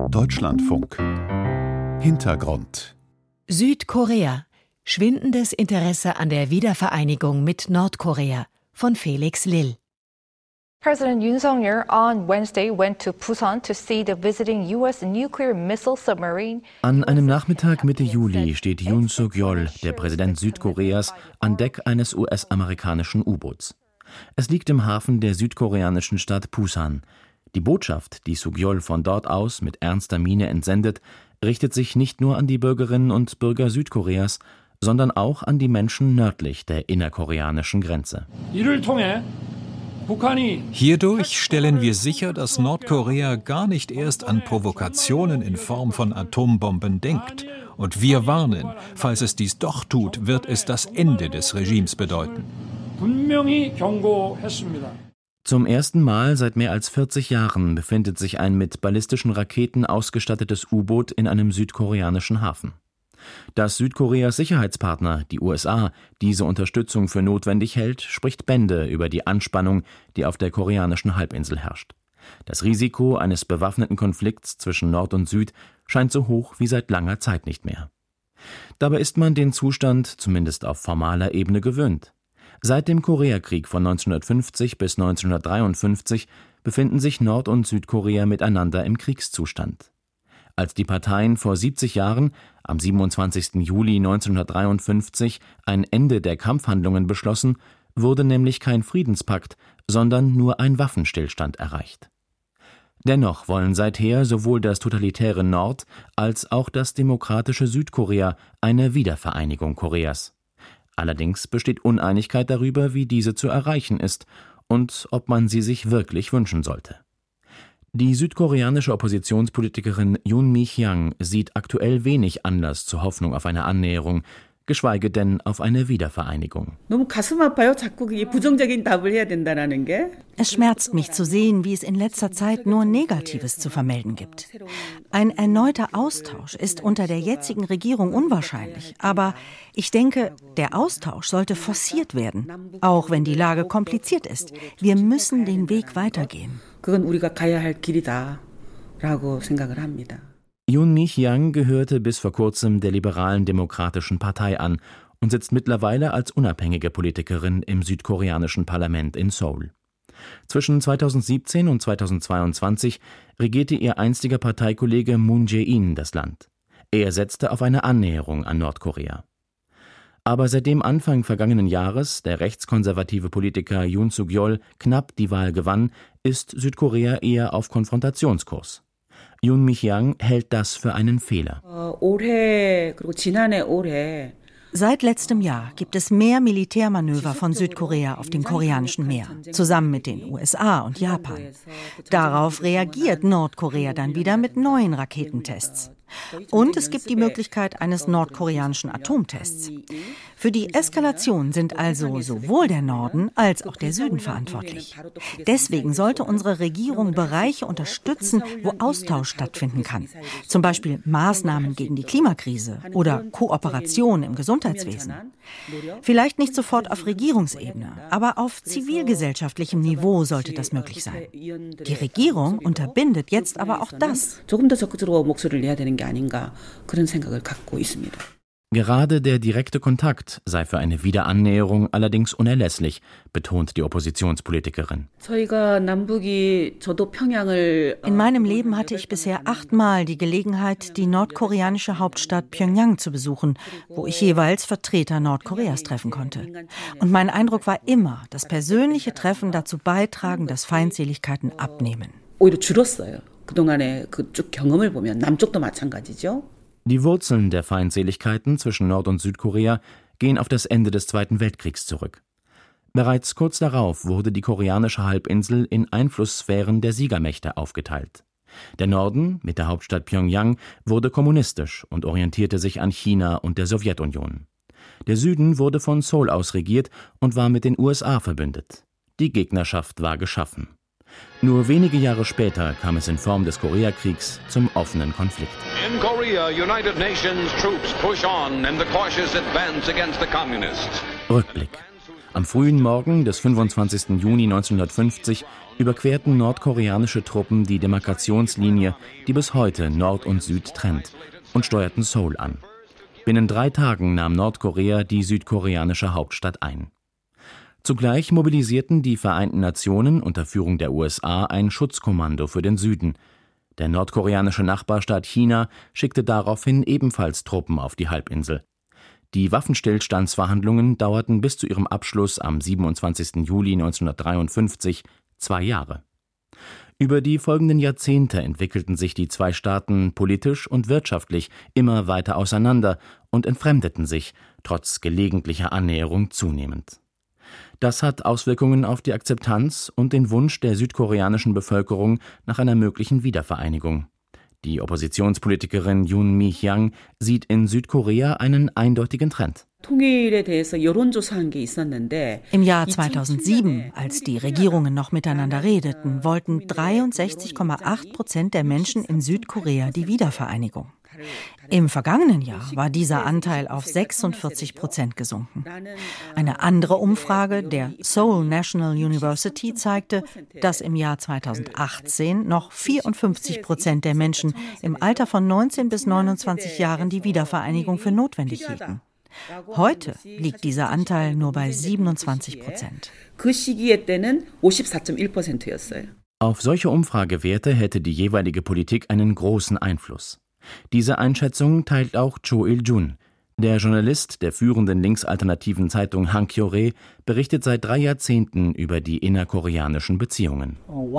Deutschlandfunk. Hintergrund. Südkorea. Schwindendes Interesse an der Wiedervereinigung mit Nordkorea von Felix Lill. President Yoon Suk-yeol on Wednesday went to Busan to see the visiting U.S. nuclear missile submarine. An einem Nachmittag Mitte Juli steht Yoon Suk-yeol, der Präsident Südkoreas, an Deck eines US-amerikanischen U-Boots. Es liegt im Hafen der südkoreanischen Stadt Busan. Die Botschaft, die Suk-yeol von dort aus mit ernster Miene entsendet, richtet sich nicht nur an die Bürgerinnen und Bürger Südkoreas, sondern auch an die Menschen nördlich der innerkoreanischen Grenze. Hierdurch stellen wir sicher, dass Nordkorea gar nicht erst an Provokationen in Form von Atombomben denkt. Und wir warnen, falls es dies doch tut, wird es das Ende des Regimes bedeuten. Zum ersten Mal seit mehr als 40 Jahren befindet sich ein mit ballistischen Raketen ausgestattetes U-Boot in einem südkoreanischen Hafen. Dass Südkoreas Sicherheitspartner, die USA, diese Unterstützung für notwendig hält, spricht Bände über die Anspannung, die auf der koreanischen Halbinsel herrscht. Das Risiko eines bewaffneten Konflikts zwischen Nord und Süd scheint so hoch wie seit langer Zeit nicht mehr. Dabei ist man den Zustand zumindest auf formaler Ebene gewöhnt. Seit dem Koreakrieg von 1950 bis 1953 befinden sich Nord- und Südkorea miteinander im Kriegszustand. Als die Parteien vor 70 Jahren, am 27. Juli 1953, ein Ende der Kampfhandlungen beschlossen, wurde nämlich kein Friedenspakt, sondern nur ein Waffenstillstand erreicht. Dennoch wollen seither sowohl das totalitäre Nord- als auch das demokratische Südkorea eine Wiedervereinigung Koreas. Allerdings besteht Uneinigkeit darüber, wie diese zu erreichen ist und ob man sie sich wirklich wünschen sollte. Die südkoreanische Oppositionspolitikerin Yoon Mi-hyang sieht aktuell wenig Anlass zur Hoffnung auf eine Annäherung, geschweige denn auf eine Wiedervereinigung. Es schmerzt mich zu sehen, wie es in letzter Zeit nur Negatives zu vermelden gibt. Ein erneuter Austausch ist unter der jetzigen Regierung unwahrscheinlich. Aber ich denke, der Austausch sollte forciert werden, auch wenn die Lage kompliziert ist. Wir müssen den Weg weitergehen. Yoon Mi-hyang gehörte bis vor kurzem der Liberalen Demokratischen Partei an und sitzt mittlerweile als unabhängige Politikerin im südkoreanischen Parlament in Seoul. Zwischen 2017 und 2022 regierte ihr einstiger Parteikollege Moon Jae-in das Land. Er setzte auf eine Annäherung an Nordkorea. Aber seitdem Anfang vergangenen Jahres der rechtskonservative Politiker Yoon Suk-yeol knapp die Wahl gewann, ist Südkorea eher auf Konfrontationskurs. Yoon Mi-hyang hält das für einen Fehler. Seit letztem Jahr gibt es mehr Militärmanöver von Südkorea auf dem Koreanischen Meer, zusammen mit den USA und Japan. Darauf reagiert Nordkorea dann wieder mit neuen Raketentests. Und es gibt die Möglichkeit eines nordkoreanischen Atomtests. Für die Eskalation sind also sowohl der Norden als auch der Süden verantwortlich. Deswegen sollte unsere Regierung Bereiche unterstützen, wo Austausch stattfinden kann. Zum Beispiel Maßnahmen gegen die Klimakrise oder Kooperation im Gesundheitswesen. Vielleicht nicht sofort auf Regierungsebene, aber auf zivilgesellschaftlichem Niveau sollte das möglich sein. Die Regierung unterbindet jetzt aber auch das. Gerade der direkte Kontakt sei für eine Wiederannäherung allerdings unerlässlich, betont die Oppositionspolitikerin. In meinem Leben hatte ich bisher 8-mal die Gelegenheit, die nordkoreanische Hauptstadt Pjöngjang zu besuchen, wo ich jeweils Vertreter Nordkoreas treffen konnte. Und mein Eindruck war immer, dass persönliche Treffen dazu beitragen, dass Feindseligkeiten abnehmen. Die Wurzeln der Feindseligkeiten zwischen Nord- und Südkorea gehen auf das Ende des Zweiten Weltkriegs zurück. Bereits kurz darauf wurde die koreanische Halbinsel in Einflusssphären der Siegermächte aufgeteilt. Der Norden, mit der Hauptstadt Pjöngjang, wurde kommunistisch und orientierte sich an China und der Sowjetunion. Der Süden wurde von Seoul aus regiert und war mit den USA verbündet. Die Gegnerschaft war geschaffen. Nur wenige Jahre später kam es in Form des Koreakriegs zum offenen Konflikt. In Korea, United Nations troops push on in the cautious advance against the communists. Rückblick. Am frühen Morgen des 25. Juni 1950 überquerten nordkoreanische Truppen die Demarkationslinie, die bis heute Nord und Süd trennt, und steuerten Seoul an. Binnen 3 Tagen nahm Nordkorea die südkoreanische Hauptstadt ein. Zugleich mobilisierten die Vereinten Nationen unter Führung der USA ein Schutzkommando für den Süden. Der nordkoreanische Nachbarstaat China schickte daraufhin ebenfalls Truppen auf die Halbinsel. Die Waffenstillstandsverhandlungen dauerten bis zu ihrem Abschluss am 27. Juli 1953 2 Jahre. Über die folgenden Jahrzehnte entwickelten sich die 2 Staaten politisch und wirtschaftlich immer weiter auseinander und entfremdeten sich, trotz gelegentlicher Annäherung, zunehmend. Das hat Auswirkungen auf die Akzeptanz und den Wunsch der südkoreanischen Bevölkerung nach einer möglichen Wiedervereinigung. Die Oppositionspolitikerin Yoon Mi-hyang sieht in Südkorea einen eindeutigen Trend. Im Jahr 2007, als die Regierungen noch miteinander redeten, wollten 63,8% der Menschen in Südkorea die Wiedervereinigung. Im vergangenen Jahr war dieser Anteil auf 46% gesunken. Eine andere Umfrage der Seoul National University zeigte, dass im Jahr 2018 noch 54% der Menschen im Alter von 19 bis 29 Jahren die Wiedervereinigung für notwendig hielten. Heute liegt dieser Anteil nur bei 27%. Auf solche Umfragewerte hätte die jeweilige Politik einen großen Einfluss. Diese Einschätzung teilt auch Cho Il-jun. Der Journalist der führenden linksalternativen Zeitung Hankyoreh berichtet seit 3 Jahrzehnten über die innerkoreanischen Beziehungen.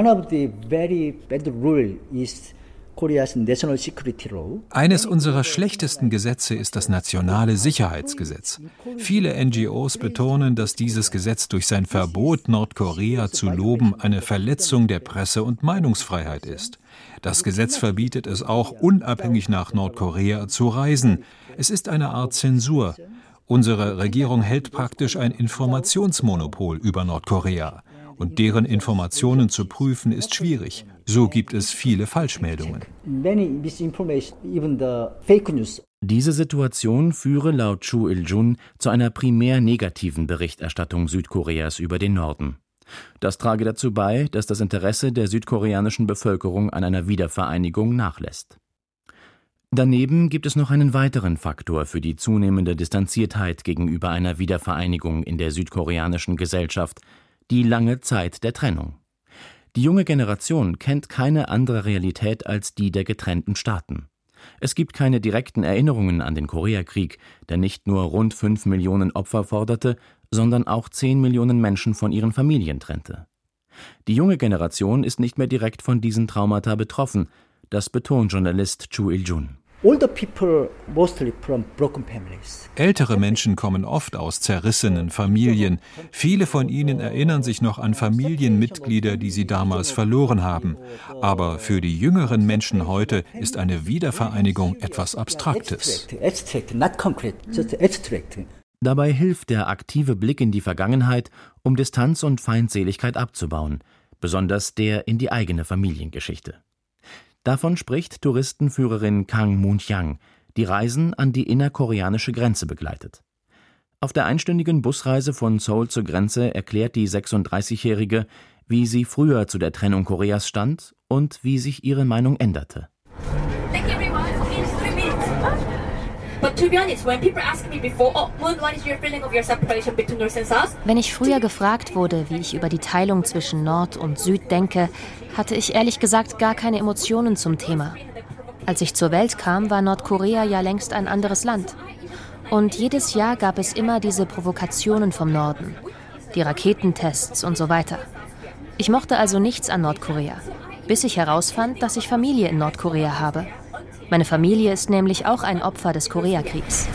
Eines unserer schlechtesten Gesetze ist das Nationale Sicherheitsgesetz. Viele NGOs betonen, dass dieses Gesetz durch sein Verbot, Nordkorea zu loben, eine Verletzung der Presse- und Meinungsfreiheit ist. Das Gesetz verbietet es auch, unabhängig nach Nordkorea zu reisen. Es ist eine Art Zensur. Unsere Regierung hält praktisch ein Informationsmonopol über Nordkorea. Und deren Informationen zu prüfen, ist schwierig. So gibt es viele Falschmeldungen. Diese Situation führe laut Cho Il-jun zu einer primär negativen Berichterstattung Südkoreas über den Norden. Das trage dazu bei, dass das Interesse der südkoreanischen Bevölkerung an einer Wiedervereinigung nachlässt. Daneben gibt es noch einen weiteren Faktor für die zunehmende Distanziertheit gegenüber einer Wiedervereinigung in der südkoreanischen Gesellschaft: die lange Zeit der Trennung. Die junge Generation kennt keine andere Realität als die der getrennten Staaten. Es gibt keine direkten Erinnerungen an den Koreakrieg, der nicht nur rund 5 Millionen Opfer forderte, sondern auch 10 Millionen Menschen von ihren Familien trennte. Die junge Generation ist nicht mehr direkt von diesen Traumata betroffen, das betont Journalist Cho Il-jun. Ältere Menschen kommen oft aus zerrissenen Familien. Viele von ihnen erinnern sich noch an Familienmitglieder, die sie damals verloren haben. Aber für die jüngeren Menschen heute ist eine Wiedervereinigung etwas Abstraktes. Dabei hilft der aktive Blick in die Vergangenheit, um Distanz und Feindseligkeit abzubauen, besonders der in die eigene Familiengeschichte. Davon spricht Touristenführerin Kang Moon-hyang, die Reisen an die innerkoreanische Grenze begleitet. Auf der einstündigen Busreise von Seoul zur Grenze erklärt die 36-Jährige, wie sie früher zu der Trennung Koreas stand und wie sich ihre Meinung änderte. Wenn ich früher gefragt wurde, wie ich über die Teilung zwischen Nord und Süd denke, hatte ich ehrlich gesagt gar keine Emotionen zum Thema. Als ich zur Welt kam, war Nordkorea ja längst ein anderes Land. Und jedes Jahr gab es immer diese Provokationen vom Norden, die Raketentests und so weiter. Ich mochte also nichts an Nordkorea, bis ich herausfand, dass ich Familie in Nordkorea habe. Meine Familie ist nämlich auch ein Opfer des Koreakriegs.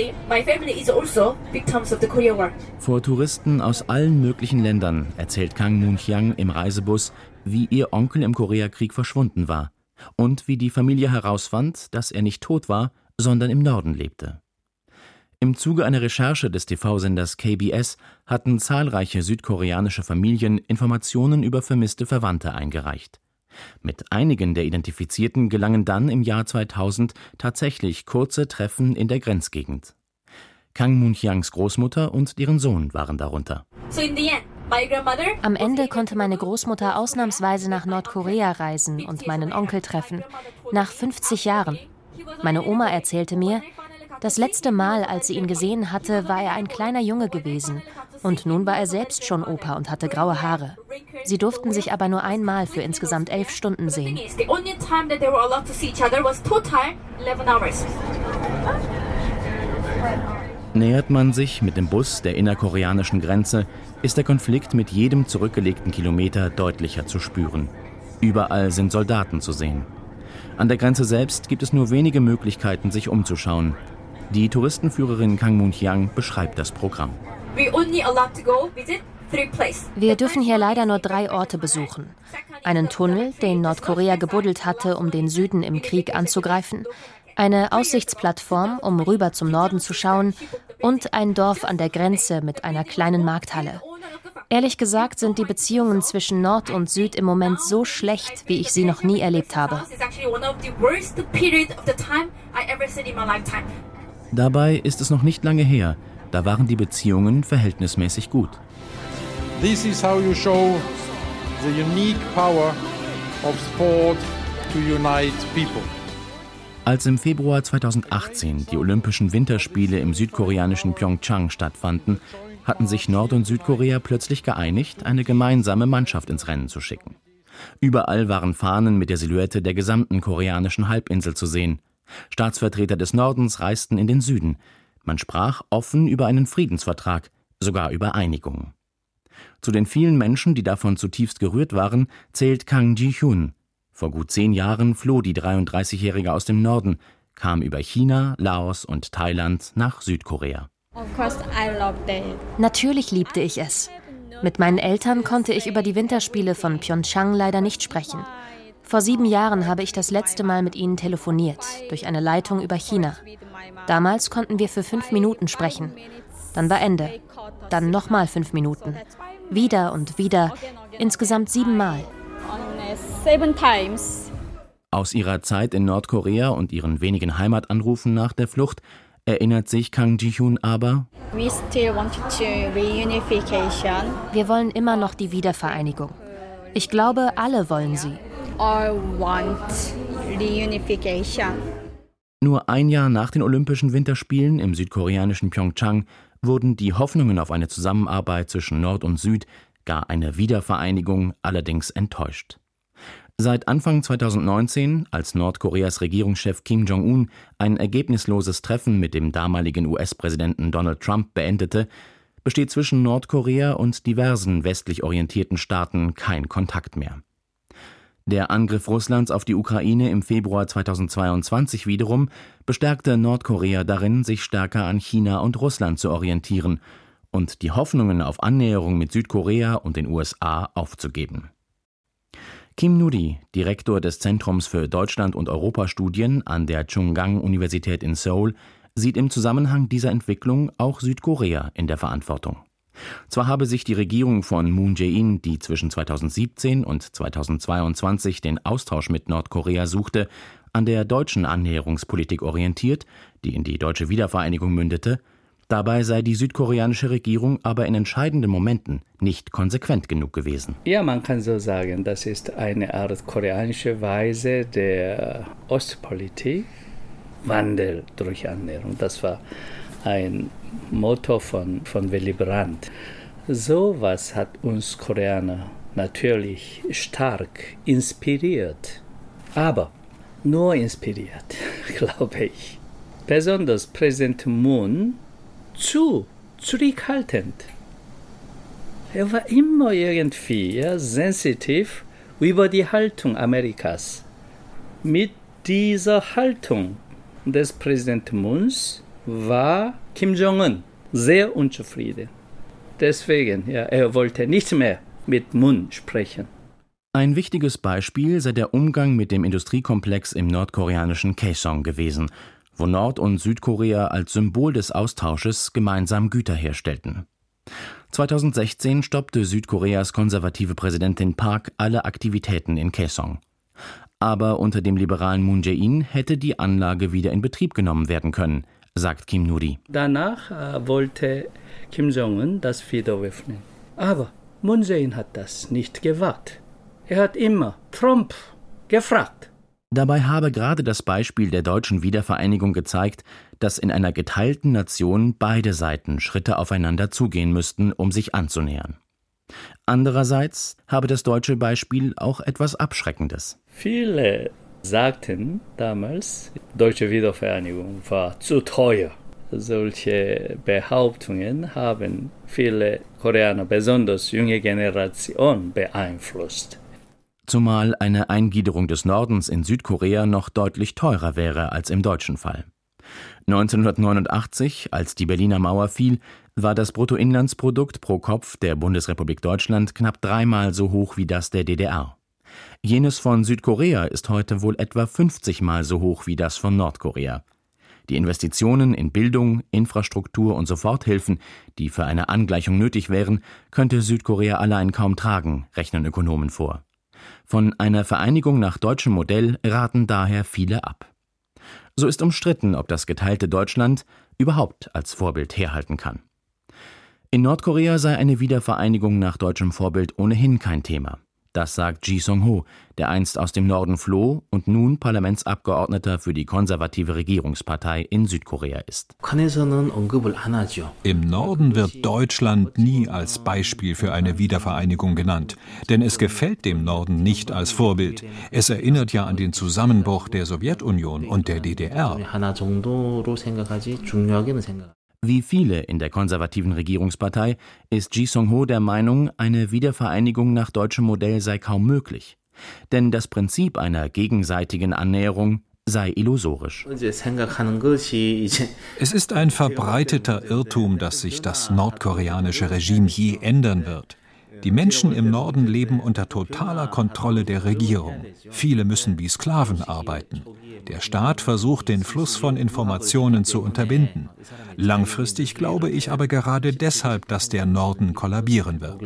Vor Touristen aus allen möglichen Ländern erzählt Kang Moon-hyang im Reisebus, wie ihr Onkel im Koreakrieg verschwunden war und wie die Familie herausfand, dass er nicht tot war, sondern im Norden lebte. Im Zuge einer Recherche des TV-Senders KBS hatten zahlreiche südkoreanische Familien Informationen über vermisste Verwandte eingereicht. Mit einigen der Identifizierten gelangen dann im Jahr 2000 tatsächlich kurze Treffen in der Grenzgegend. Kang Moon-hyangs Großmutter und deren Sohn waren darunter. Am Ende konnte meine Großmutter ausnahmsweise nach Nordkorea reisen und meinen Onkel treffen. Nach 50 Jahren. Meine Oma erzählte mir, das letzte Mal, als sie ihn gesehen hatte, war er ein kleiner Junge gewesen. Und nun war er selbst schon Opa und hatte graue Haare. Sie durften sich aber nur einmal für insgesamt 11 Stunden sehen. Nähert man sich mit dem Bus der innerkoreanischen Grenze, ist der Konflikt mit jedem zurückgelegten Kilometer deutlicher zu spüren. Überall sind Soldaten zu sehen. An der Grenze selbst gibt es nur wenige Möglichkeiten, sich umzuschauen. Die Touristenführerin Kang Moon-hyang beschreibt das Programm. Wir dürfen hier leider nur 3 Orte besuchen. Einen Tunnel, den Nordkorea gebuddelt hatte, um den Süden im Krieg anzugreifen, eine Aussichtsplattform, um rüber zum Norden zu schauen, und ein Dorf an der Grenze mit einer kleinen Markthalle. Ehrlich gesagt sind die Beziehungen zwischen Nord und Süd im Moment so schlecht, wie ich sie noch nie erlebt habe. Dabei ist es noch nicht lange her, da waren die Beziehungen verhältnismäßig gut. This is how you show the unique power of sport to unite people. Als im Februar 2018 die Olympischen Winterspiele im südkoreanischen Pyeongchang stattfanden, hatten sich Nord- und Südkorea plötzlich geeinigt, eine gemeinsame Mannschaft ins Rennen zu schicken. Überall waren Fahnen mit der Silhouette der gesamten koreanischen Halbinsel zu sehen. Staatsvertreter des Nordens reisten in den Süden. Man sprach offen über einen Friedensvertrag, sogar über Einigung. Zu den vielen Menschen, die davon zutiefst gerührt waren, zählt Kang Ji-hyun. Vor gut 10 Jahren floh die 33-Jährige aus dem Norden, kam über China, Laos und Thailand nach Südkorea. Natürlich liebte ich es. Mit meinen Eltern konnte ich über die Winterspiele von Pyeongchang leider nicht sprechen. Vor 7 Jahren habe ich das letzte Mal mit ihnen telefoniert, durch eine Leitung über China. Damals konnten wir für 5 Minuten sprechen. Dann war Ende. Dann nochmal 5 Minuten. Wieder und wieder. Insgesamt 7 Mal. Aus ihrer Zeit in Nordkorea und ihren wenigen Heimatanrufen nach der Flucht erinnert sich Kang Ji-hyun aber: Wir wollen immer noch die Wiedervereinigung. Ich glaube, alle wollen sie. Nur ein Jahr nach den Olympischen Winterspielen im südkoreanischen Pyeongchang wurden die Hoffnungen auf eine Zusammenarbeit zwischen Nord und Süd, gar eine Wiedervereinigung, allerdings enttäuscht. Seit Anfang 2019, als Nordkoreas Regierungschef Kim Jong-un ein ergebnisloses Treffen mit dem damaligen US-Präsidenten Donald Trump beendete, besteht zwischen Nordkorea und diversen westlich orientierten Staaten kein Kontakt mehr. Der Angriff Russlands auf die Ukraine im Februar 2022 wiederum bestärkte Nordkorea darin, sich stärker an China und Russland zu orientieren und die Hoffnungen auf Annäherung mit Südkorea und den USA aufzugeben. Kim Nuri, Direktor des Zentrums für Deutschland- und Europastudien an der Chunggang-Universität in Seoul, sieht im Zusammenhang dieser Entwicklung auch Südkorea in der Verantwortung. Zwar habe sich die Regierung von Moon Jae-in, die zwischen 2017 und 2022 den Austausch mit Nordkorea suchte, an der deutschen Annäherungspolitik orientiert, die in die deutsche Wiedervereinigung mündete. Dabei sei die südkoreanische Regierung aber in entscheidenden Momenten nicht konsequent genug gewesen. Ja, man kann so sagen, das ist eine Art koreanische Weise der Ostpolitik, Wandel durch Annäherung. Das war ein Motto von Willy Brandt. Sowas hat uns Koreaner natürlich stark inspiriert, aber nur inspiriert, glaube ich. Besonders Präsident Moon zu zurückhaltend. Er war immer irgendwie sensitiv über die Haltung Amerikas. Mit dieser Haltung des Präsidenten Moons war Kim Jong-un sehr unzufrieden. Deswegen, er wollte nicht mehr mit Moon sprechen. Ein wichtiges Beispiel sei der Umgang mit dem Industriekomplex im nordkoreanischen Kaesong gewesen, wo Nord- und Südkorea als Symbol des Austausches gemeinsam Güter herstellten. 2016 stoppte Südkoreas konservative Präsidentin Park alle Aktivitäten in Kaesong. Aber unter dem liberalen Moon Jae-in hätte die Anlage wieder in Betrieb genommen werden können, sagt Kim Nuri. Danach wollte Kim Jong-un das wieder öffnen. Aber Moon Jae-in hat das nicht gewagt. Er hat immer Trump gefragt. Dabei habe gerade das Beispiel der deutschen Wiedervereinigung gezeigt, dass in einer geteilten Nation beide Seiten Schritte aufeinander zugehen müssten, um sich anzunähern. Andererseits habe das deutsche Beispiel auch etwas Abschreckendes. Viele sagten damals, deutsche Wiedervereinigung war zu teuer. Solche Behauptungen haben viele Koreaner, besonders junge Generation, beeinflusst. Zumal eine Eingliederung des Nordens in Südkorea noch deutlich teurer wäre als im deutschen Fall. 1989, als die Berliner Mauer fiel, war das Bruttoinlandsprodukt pro Kopf der Bundesrepublik Deutschland knapp 3-mal so hoch wie das der DDR. Jenes von Südkorea ist heute wohl etwa 50-mal so hoch wie das von Nordkorea. Die Investitionen in Bildung, Infrastruktur und Soforthilfen, die für eine Angleichung nötig wären, könnte Südkorea allein kaum tragen, rechnen Ökonomen vor. Von einer Vereinigung nach deutschem Modell raten daher viele ab. So ist umstritten, ob das geteilte Deutschland überhaupt als Vorbild herhalten kann. In Nordkorea sei eine Wiedervereinigung nach deutschem Vorbild ohnehin kein Thema. Das sagt Ji Song-ho, der einst aus dem Norden floh und nun Parlamentsabgeordneter für die konservative Regierungspartei in Südkorea ist. Im Norden wird Deutschland nie als Beispiel für eine Wiedervereinigung genannt, denn es gefällt dem Norden nicht als Vorbild. Es erinnert ja an den Zusammenbruch der Sowjetunion und der DDR. Wie viele in der konservativen Regierungspartei ist Ji Song-ho der Meinung, eine Wiedervereinigung nach deutschem Modell sei kaum möglich. Denn das Prinzip einer gegenseitigen Annäherung sei illusorisch. Es ist ein verbreiteter Irrtum, dass sich das nordkoreanische Regime je ändern wird. Die Menschen im Norden leben unter totaler Kontrolle der Regierung. Viele müssen wie Sklaven arbeiten. Der Staat versucht, den Fluss von Informationen zu unterbinden. Langfristig glaube ich aber gerade deshalb, dass der Norden kollabieren wird.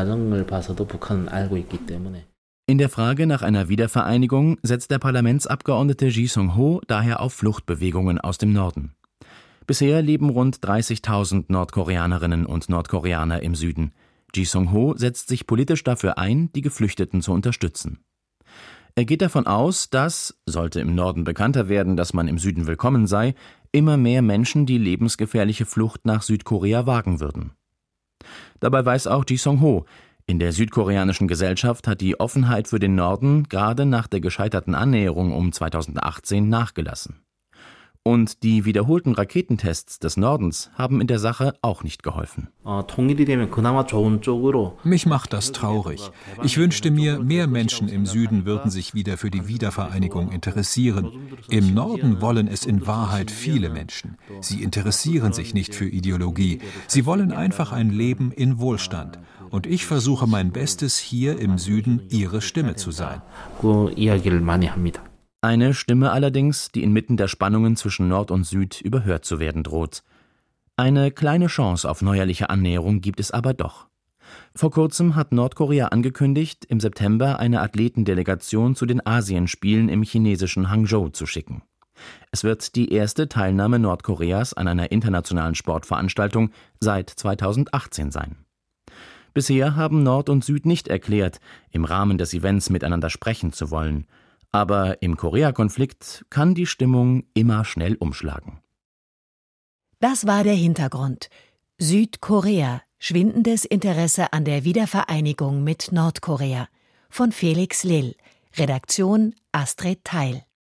In der Frage nach einer Wiedervereinigung setzt der Parlamentsabgeordnete Ji Song-ho daher auf Fluchtbewegungen aus dem Norden. Bisher leben rund 30.000 Nordkoreanerinnen und Nordkoreaner im Süden. Ji Song-ho setzt sich politisch dafür ein, die Geflüchteten zu unterstützen. Er geht davon aus, dass, sollte im Norden bekannter werden, dass man im Süden willkommen sei, immer mehr Menschen die lebensgefährliche Flucht nach Südkorea wagen würden. Dabei weiß auch Ji Song-ho, in der südkoreanischen Gesellschaft hat die Offenheit für den Norden gerade nach der gescheiterten Annäherung um 2018 nachgelassen. Und die wiederholten Raketentests des Nordens haben in der Sache auch nicht geholfen. Mich macht das traurig. Ich wünschte mir, mehr Menschen im Süden würden sich wieder für die Wiedervereinigung interessieren. Im Norden wollen es in Wahrheit viele Menschen. Sie interessieren sich nicht für Ideologie. Sie wollen einfach ein Leben in Wohlstand. Und ich versuche mein Bestes, hier im Süden ihre Stimme zu sein. Eine Stimme allerdings, die inmitten der Spannungen zwischen Nord und Süd überhört zu werden droht. Eine kleine Chance auf neuerliche Annäherung gibt es aber doch. Vor kurzem hat Nordkorea angekündigt, im September eine Athletendelegation zu den Asienspielen im chinesischen Hangzhou zu schicken. Es wird die erste Teilnahme Nordkoreas an einer internationalen Sportveranstaltung seit 2018 sein. Bisher haben Nord und Süd nicht erklärt, im Rahmen des Events miteinander sprechen zu wollen. Aber im Korea-Konflikt kann die Stimmung immer schnell umschlagen. Das war der Hintergrund. Südkorea. Schwindendes Interesse an der Wiedervereinigung mit Nordkorea. Von Felix Lill. Redaktion Astrid Theil.